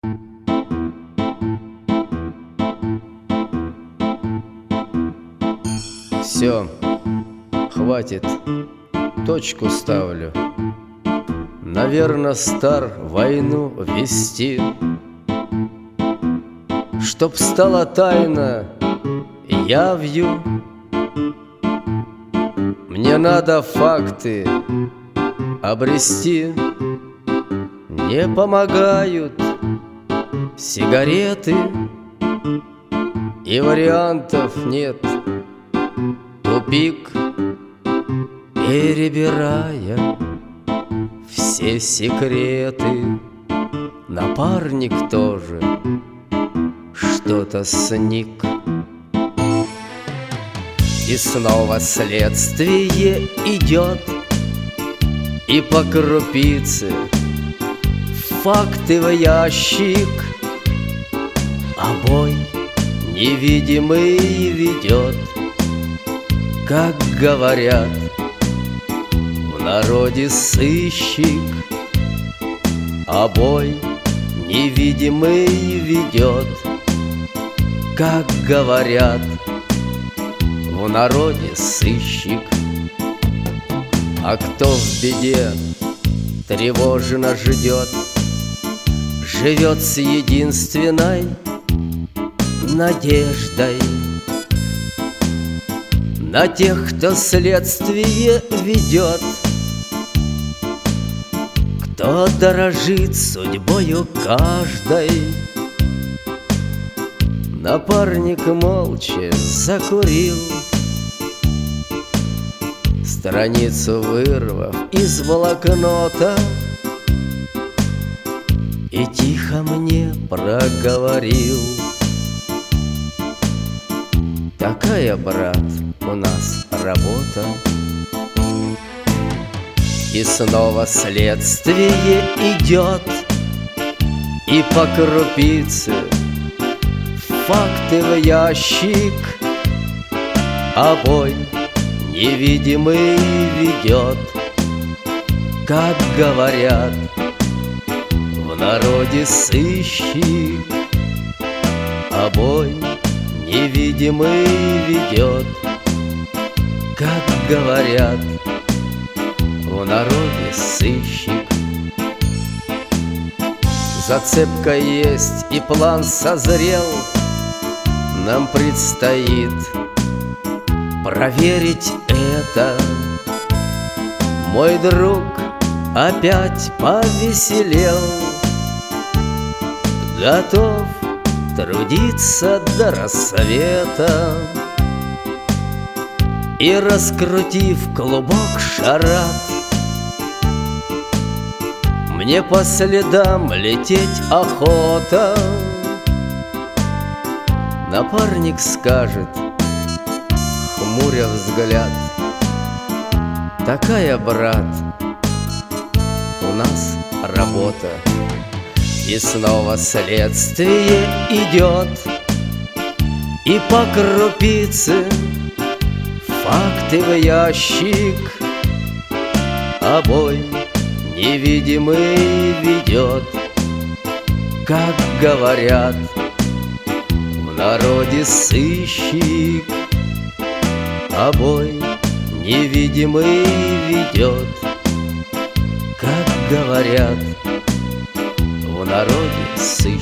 Все, хватит, точку ставлю. Наверно, стар войну вести. Чтоб стала тайна явью, мне надо факты обрести. Не помогают сигареты, и вариантов нет. Тупик, перебирая все секреты. Напарник тоже что-то сник. И снова следствие идет, и по крупице факты в ящик, а бой невидимый ведет. Как говорят в народе, сыщик, а бой невидимый ведет. Как говорят в народе, сыщик. А кто в беде тревожно ждет, живет с единственной надеждой на тех, кто следствие ведет, кто дорожит судьбою каждой. Напарник молча закурил, страницу вырвав из блокнота, и тихо мне проговорил: такая, брат, у нас работа. И снова следствие идет, и по крупице факты в ящик, а бой невидимый ведет. Как говорят в народе, сыщик, а бой невидимый ведет. Как говорят в народе, сыщик. Зацепка есть и план созрел. Нам предстоит проверить это. Мой друг опять повеселел, готов трудиться до рассвета. И, раскрутив клубок шарат, мне по следам лететь охота. Напарник скажет, хмуря взгляд: такая, брат, у нас работа. И снова следствие идет, и по крупице факты в ящик, а бой невидимый ведет. Как говорят в народе, сыщик, а бой невидимый ведет. Как говорят в народе, сыщик.